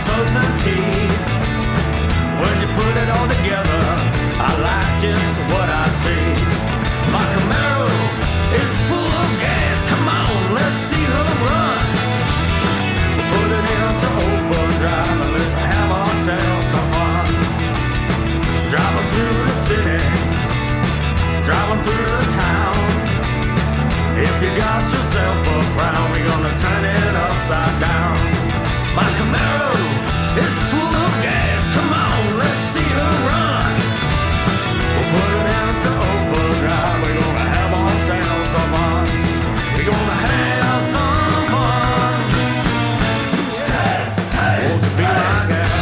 society. When you put it all together, I like just what I see. My Camaro is full of gas. Come on, let's see her run. Put it into overdrive and let's have ourselves some fun. Driving through the city, driving through the town. If you got yourself a frown, we're gonna turn it upside down. My Camaro is full of gas. Come on, let's see her run. We'll put it into overdrive. We're gonna have ourselves some fun. We're gonna have some fun. Yeah. Hey, won't you be my girl?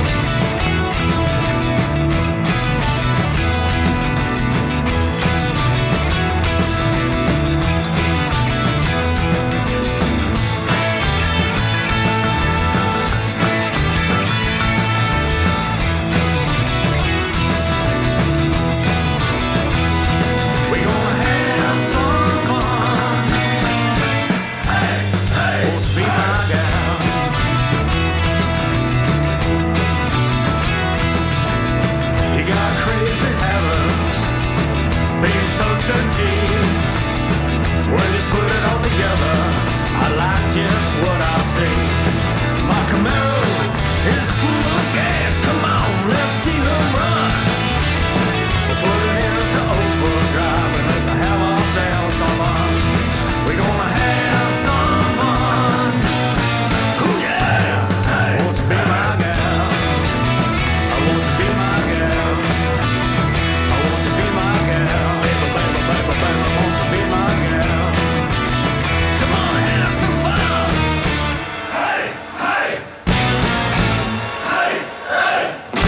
When you put it all together, I like just what I see. My Camaro is full of gas. Come on, let's see her run. We'll put it into overdrive and let's have ourselves some fun. We're gonna have some fun. Ooh yeah, hey, won't you be my girl? I want you to be my girl. I want you to be my girl. Baby, baby, baby, baby, I want you to be my girl. Come on, have some fun. Hey, hey, hey, hey.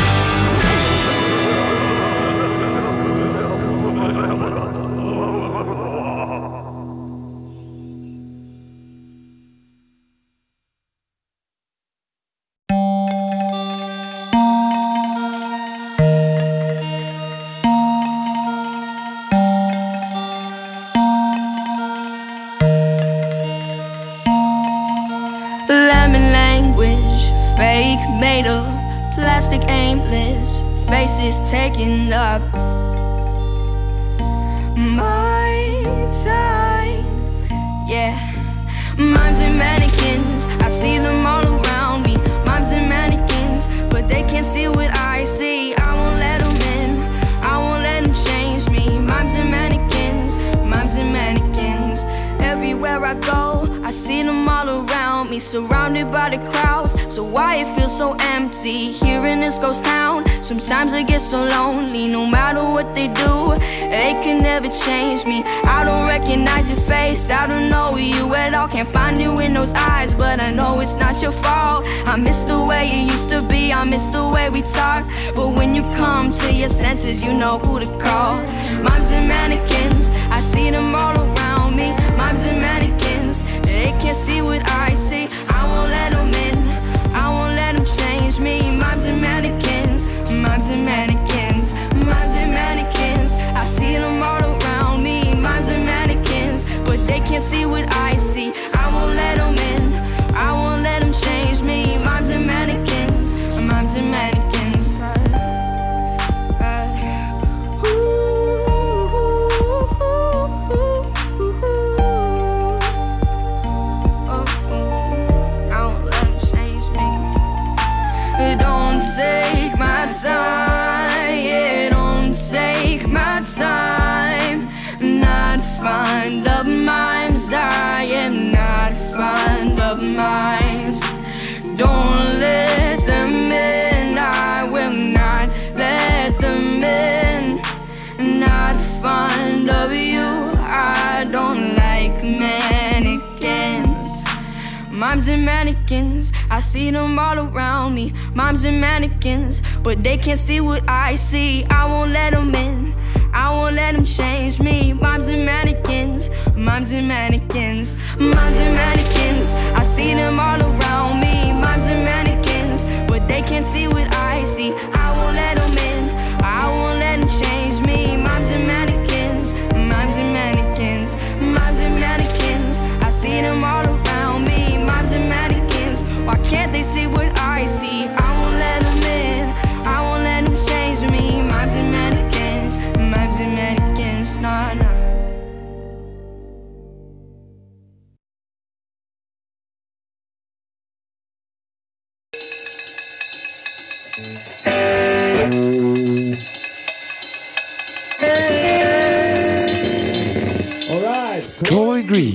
Lemon language, fake made of plastic aimless, faces taking up my time. Yeah, mimes and mannequins, I see them all around me. Mimes and mannequins, but they can't see what I see. I won't let them in, I won't let them change me. Mimes and mannequins, mimes and mannequins. Everywhere I go, I see them all around me, surrounded by the crowds. So why it feels so empty here in this ghost town? Sometimes I get so lonely. No matter what they do, they can never change me. I don't recognize your face, I don't know you at all. Can't find you in those eyes, but I know it's not your fault. I miss the way it used to be, I miss the way we talk. But when you come to your senses, you know who to call. Mimes and mannequins, I see them all around me. Mimes and mannequins, they can't see what I see. I won't let them in, I won't let them change me. Mimes and mannequins, mimes and mannequins, mimes and mannequins. I see them all around me. Mimes and mannequins, but they can't see what I see. I won't let them in, I won't let them change me. Mimes and mannequins, mimes and mannequins. Take my time, yeah, don't take my time. Not fond of mimes, I am not fond of mimes. Don't let them in, I will not let them in. Not fond of you, I don't like mannequins. Mimes and mannequins, I see them all around me. Mimes and mannequins, but they can't see what I see. I won't let them in, I won't let them change me. Mimes and mannequins, mimes and mannequins, mimes and mannequins. I see them all around me. Mimes and mannequins, but they can't see what I see. I won't let them in, I won't let them change me. Mimes and mannequins, mimes and mannequins, mimes and mannequins. I see them all around me. Mimes and mannequins, why can't they see what I see? All right. Troy Green.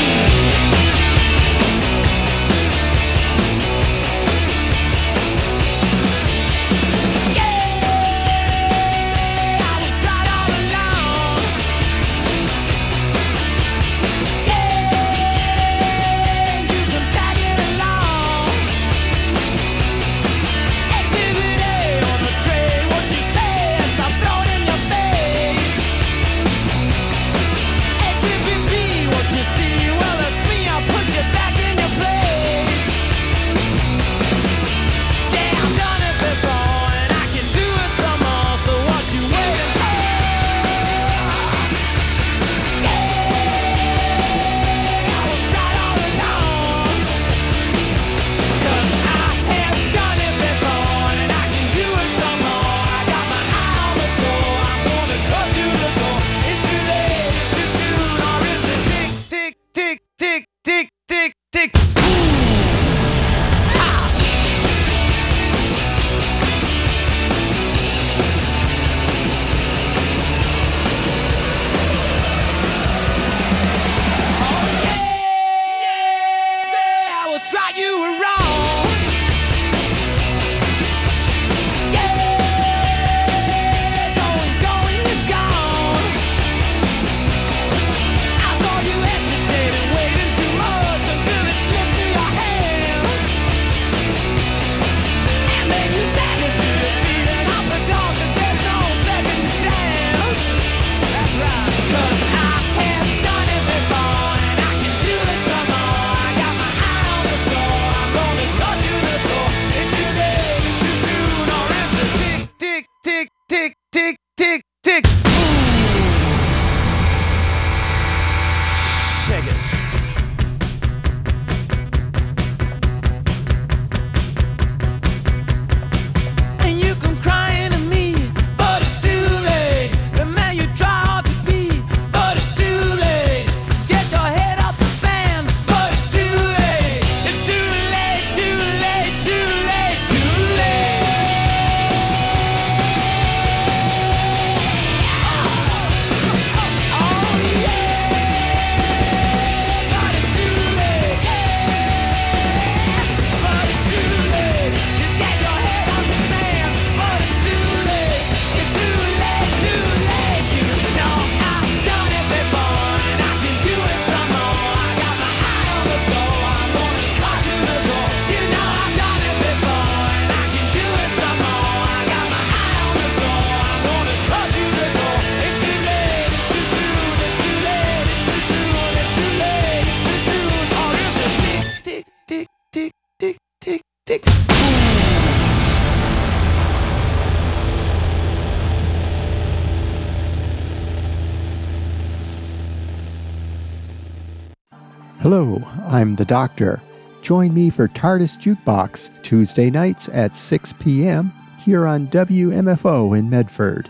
Hello, I'm the Doctor. Join me for TARDIS Jukebox Tuesday nights at 6 p.m. here on WMFO in Medford.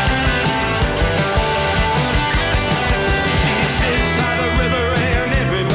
She sits by the river and everybody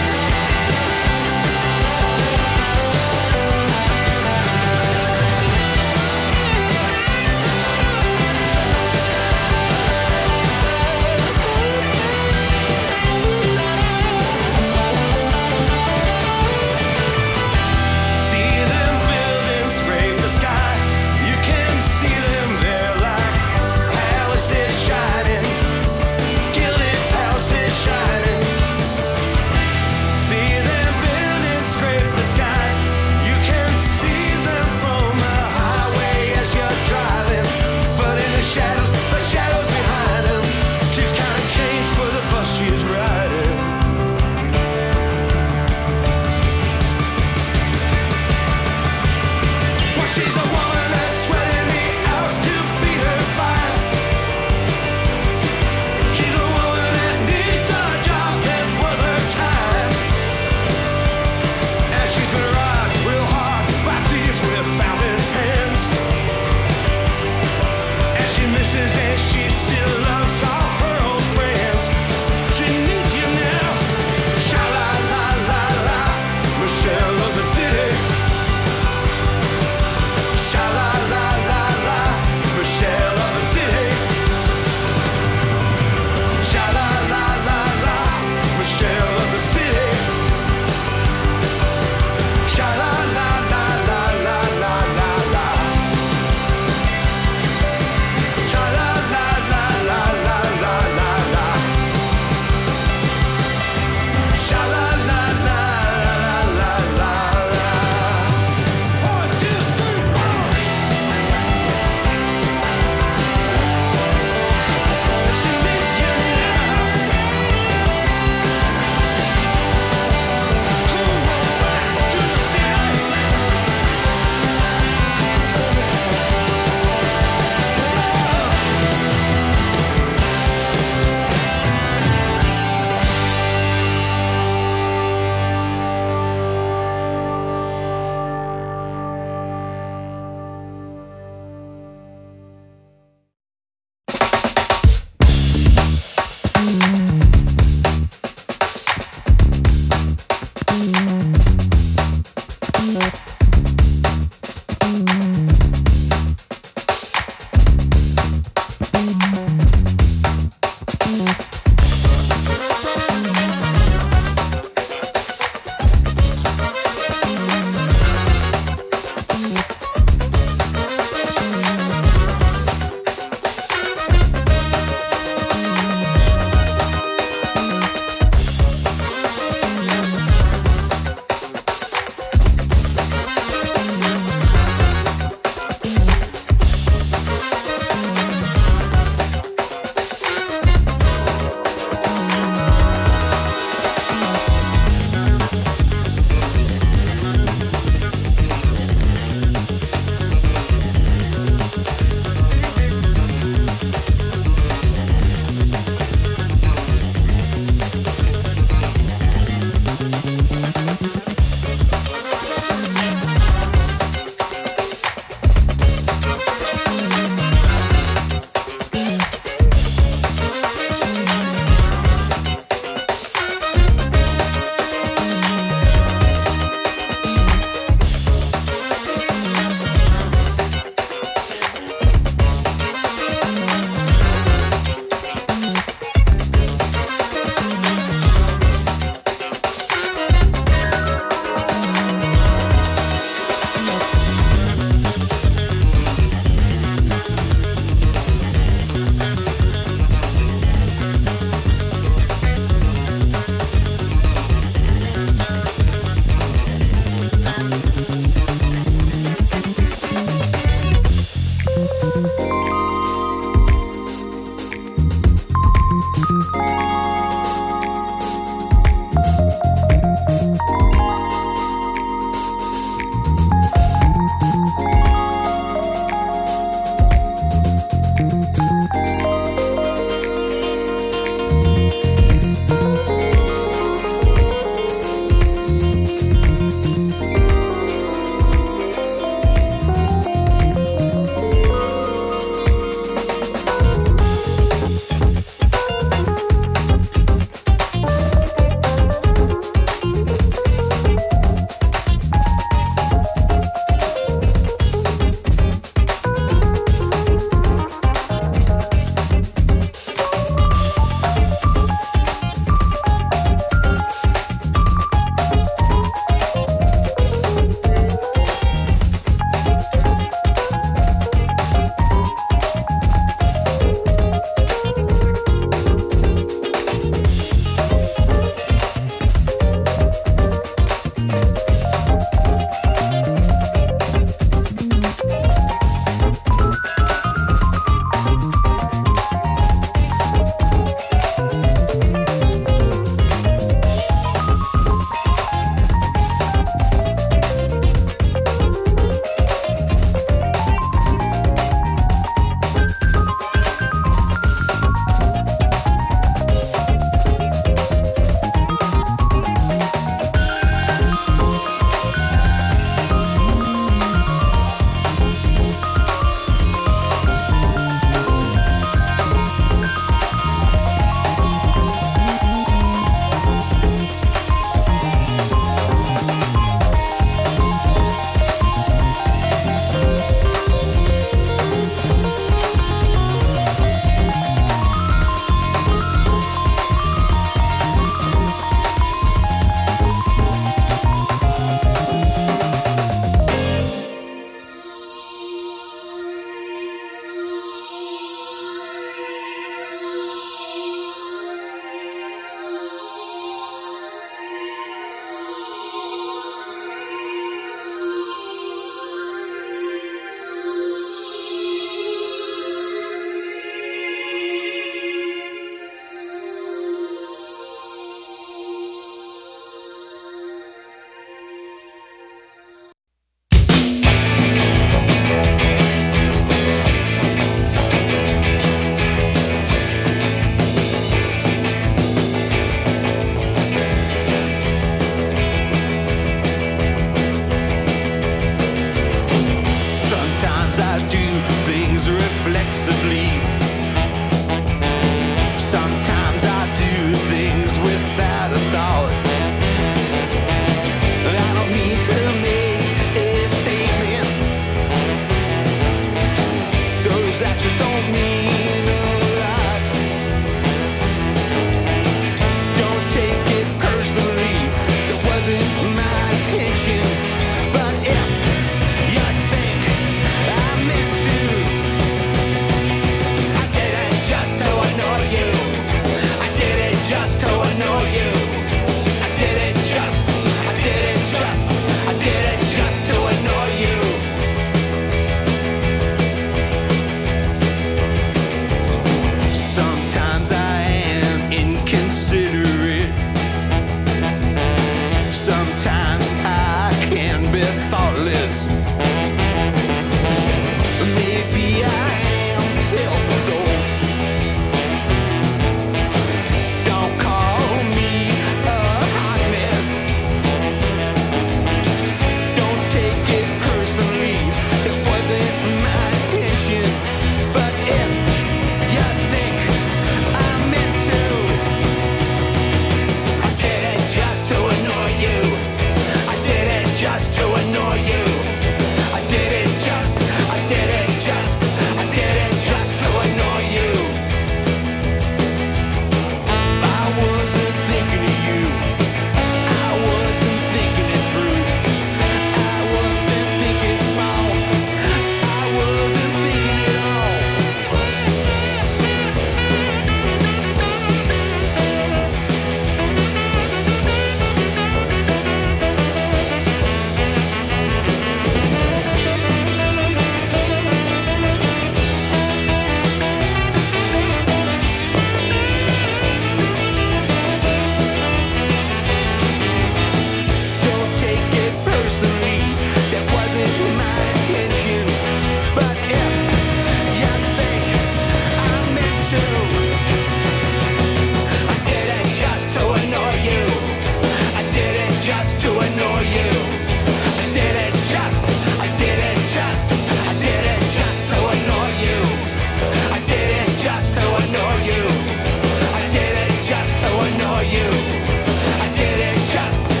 annoy you. I did it just to annoy you. I did it just to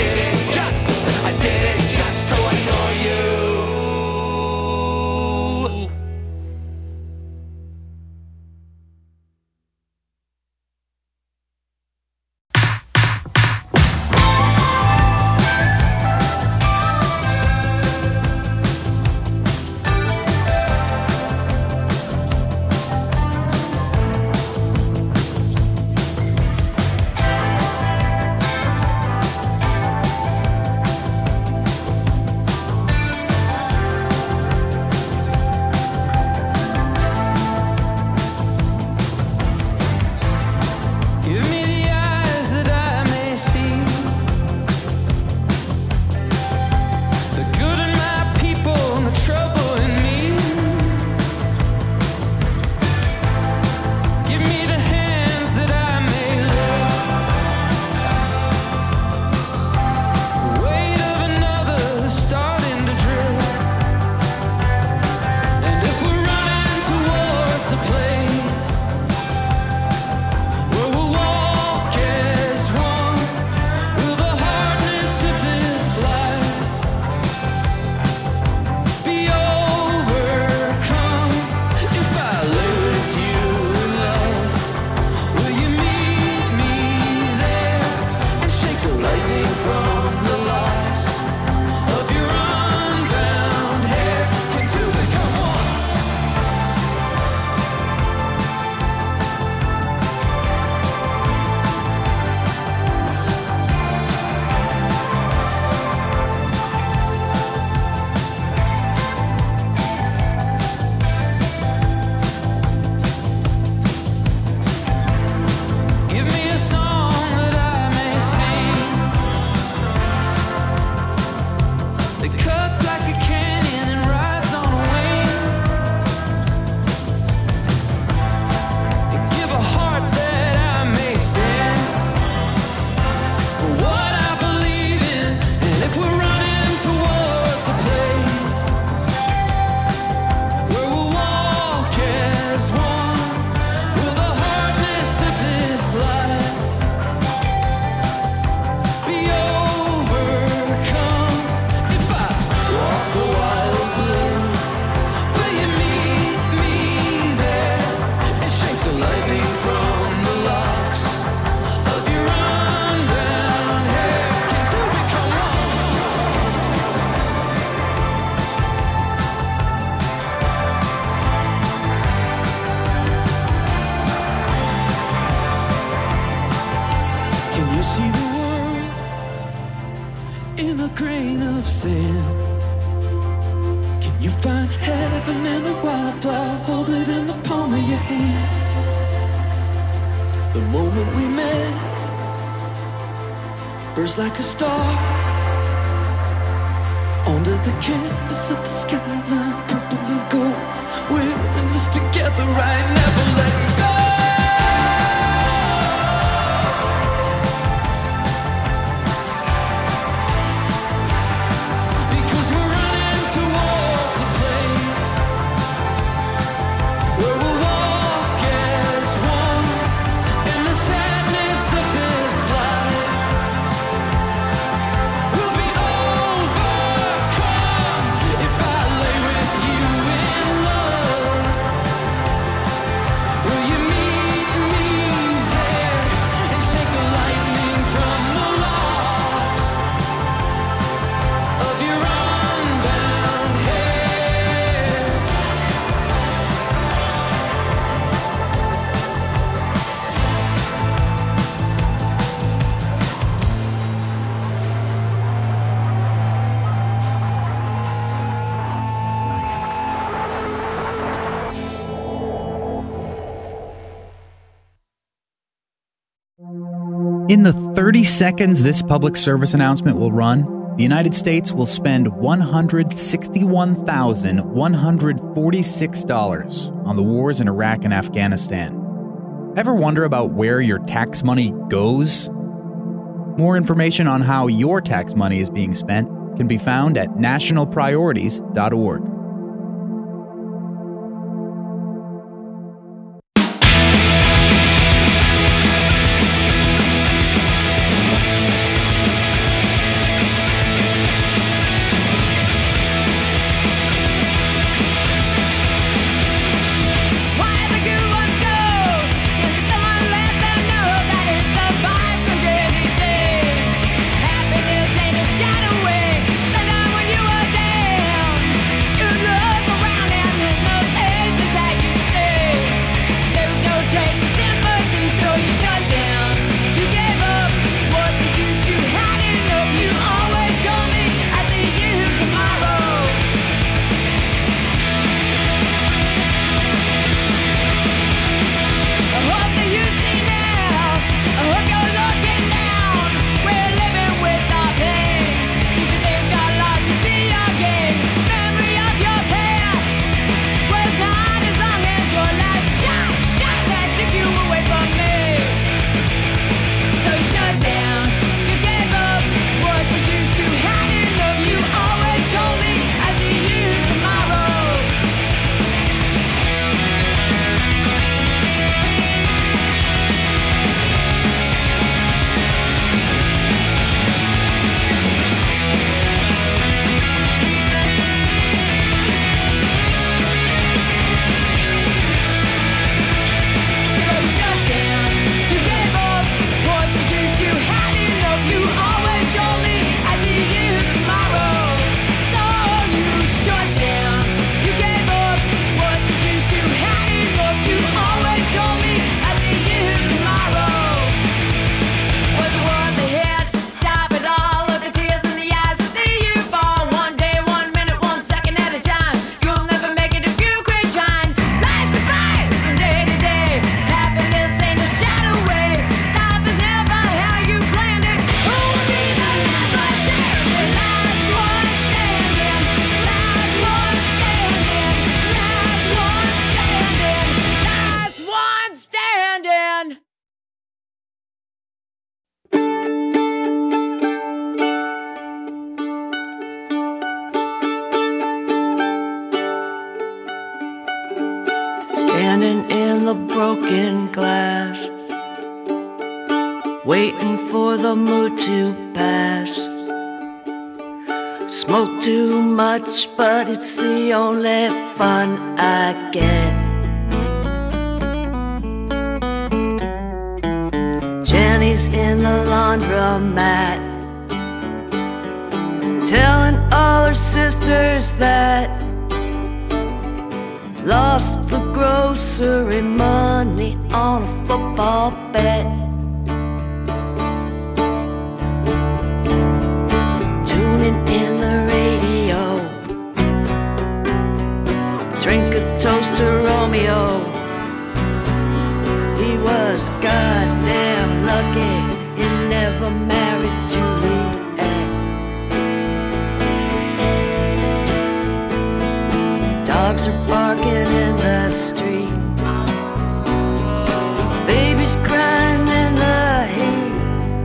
annoy you. grain of sand. Can you find heaven in a wildflower? Hold it in the palm of your hand. The moment we met burst like a star onto the canvas of the skyline, purple and gold. We're in this together, right? Never letting go. In the 30 seconds this public service announcement will run, the United States will spend $161,146 on the wars in Iraq and Afghanistan. Ever wonder about where your tax money goes? More information on how your tax money is being spent can be found at nationalpriorities.org. broken glass, waiting for the mood to pass. Smoke too much, but it's the only fun I get. Jenny's in the laundromat, telling all her sisters that lost the grocery money on a football bet. Tuning in the radio, drink a toast to Romeo. He was goddamn lucky he never married Juliet. Dogs are barking in the street, babies crying in the heat.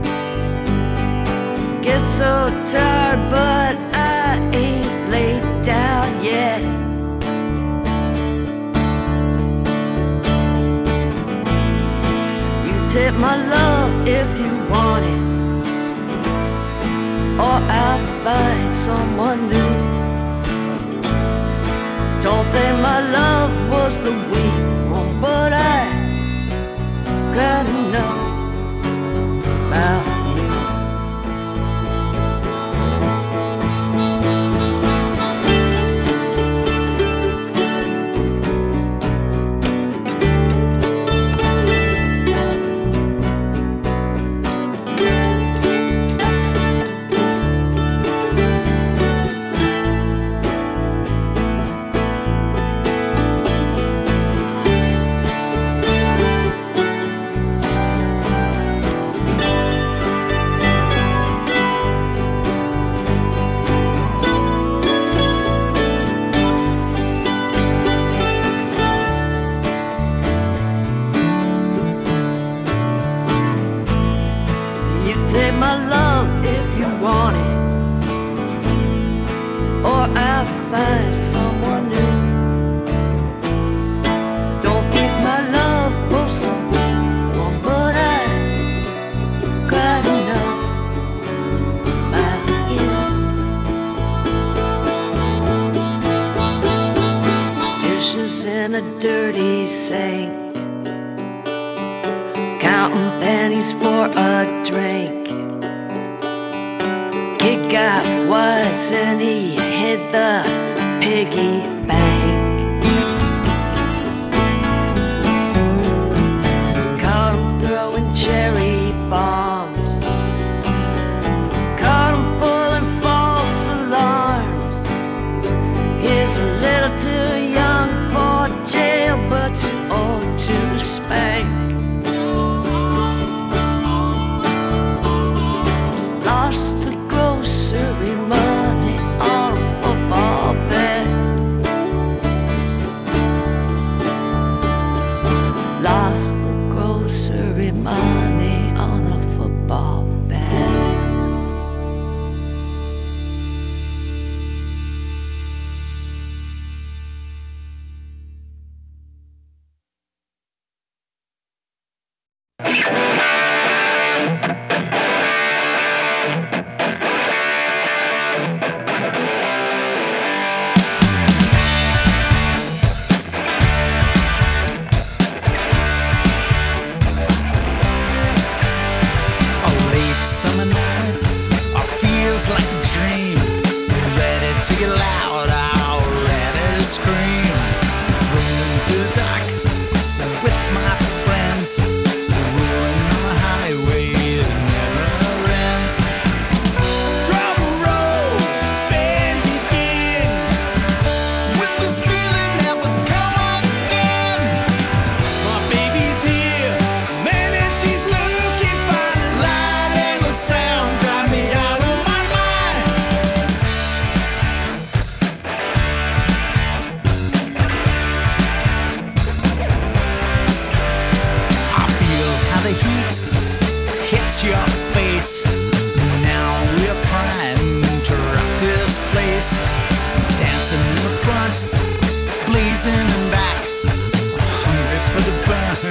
Get so tired, but I ain't laid down yet. You take my love if you want it, or I'll find someone new. Don't think my love was the weak one, but I gotta know about you. Take my love if you want it, or I'll find someone new. Don't think my love was the weak one, but I gotta know about you. Dishes in a dirty sink, counting pennies for a drink. Kid got wise and he hit the piggy bank. Caught him throwing cherry bombs, caught him pulling false alarms. He's a little too young for jail, but too old to spank. Lost the grocery money on a football bet. Lost the grocery money on a football bet. Summer night, feels like a dream. Ready to get loud, ready to scream. Rolling through the dark with my friends, rolling on the highway that never ends. Drum roll, band begins, with this feeling that will come again. My baby's here, man, and she's looking fine. Light and the sound drive me out of my mind. I feel how the heat hits your face. Now we're primed to rock this place. Dancing in the front, blazing in back, hungry for the burn.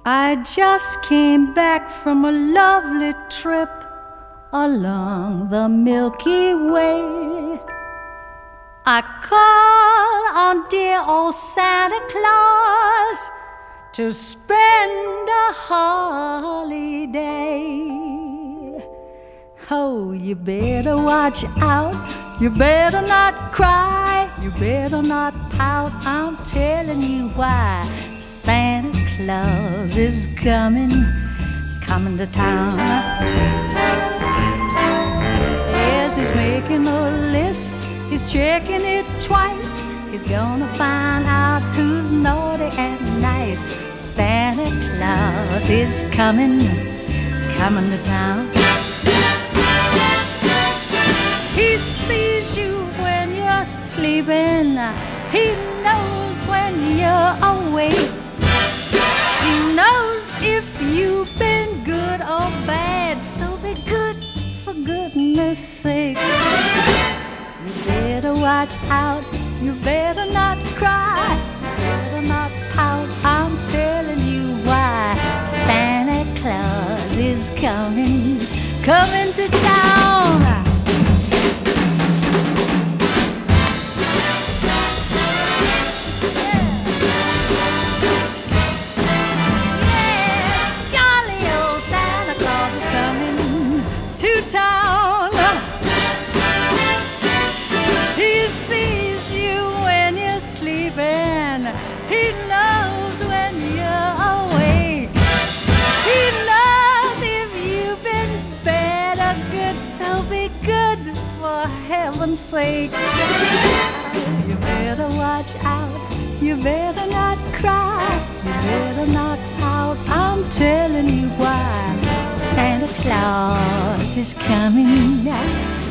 I just came back from a lovely trip along the Milky Way. I called on dear old Santa Claus to spend a holiday. Oh, you better watch out, you better not cry, you better not pout, I'm telling you why. Santa Claus is coming to town. Yes, he's making a list, he's checking it twice. He's gonna find out who's naughty and nice. Santa Claus is coming to town. He sees you when you're sleeping, he knows when you're awake. He knows if you've been good or bad, so be good for goodness sake. You better watch out, you better not cry, you better not pout, I'm telling you why. Santa Claus is coming to town. Town. He sees you when you're sleeping, he knows when you're awake. He knows if you've been bad or good, so be good for heaven's sake. You better watch out, you better not cry, you better not pout, I'm telling you why. Santa Claus is coming now.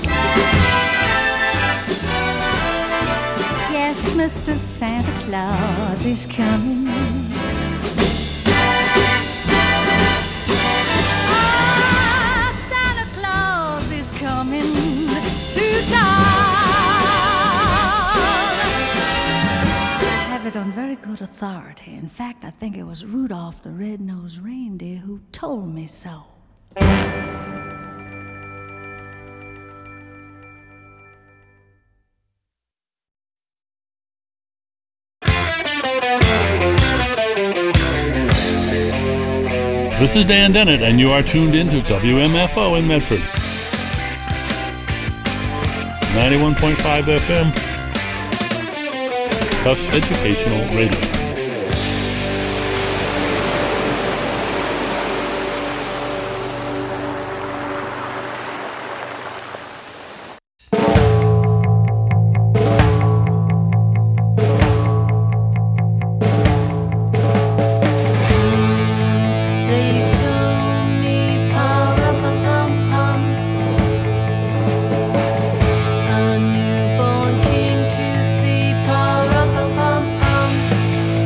Yes, Mr. Santa Claus is coming. Ah, Santa Claus is coming to town. I have it on very good authority. In fact, I think it was Rudolph the Red-Nosed Reindeer who told me so. This is Dan Dennett, and you are tuned in to WMFO in Medford. 91.5 FM. Tufts Educational Radio. A newborn king to see, pa-ra-pa-pum-pum.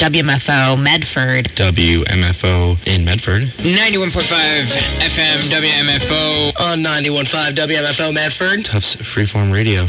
WMFO Medford. WMFO in Medford. 91.5 FM WMFO. On 91.5 WMFO Medford. Tufts Freeform Radio.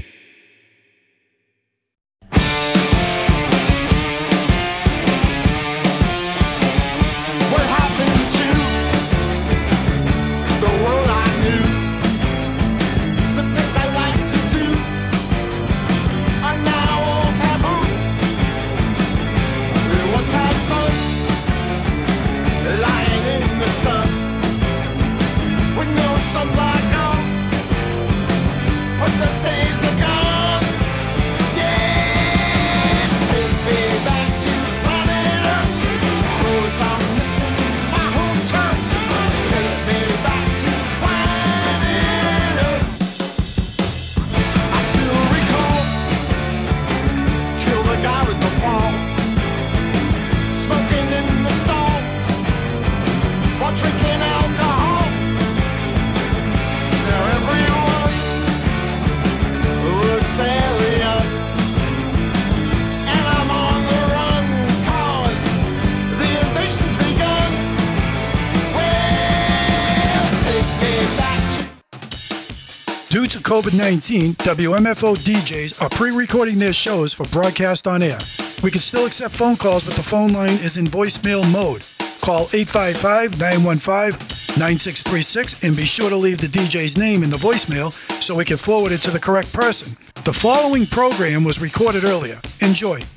Due to COVID-19, WMFO DJs are pre-recording their shows for broadcast on air. We can still accept phone calls, but the phone line is in voicemail mode. Call 855-915-9636 and be sure to leave the DJ's name in the voicemail so we can forward it to the correct person. The following program was recorded earlier. Enjoy.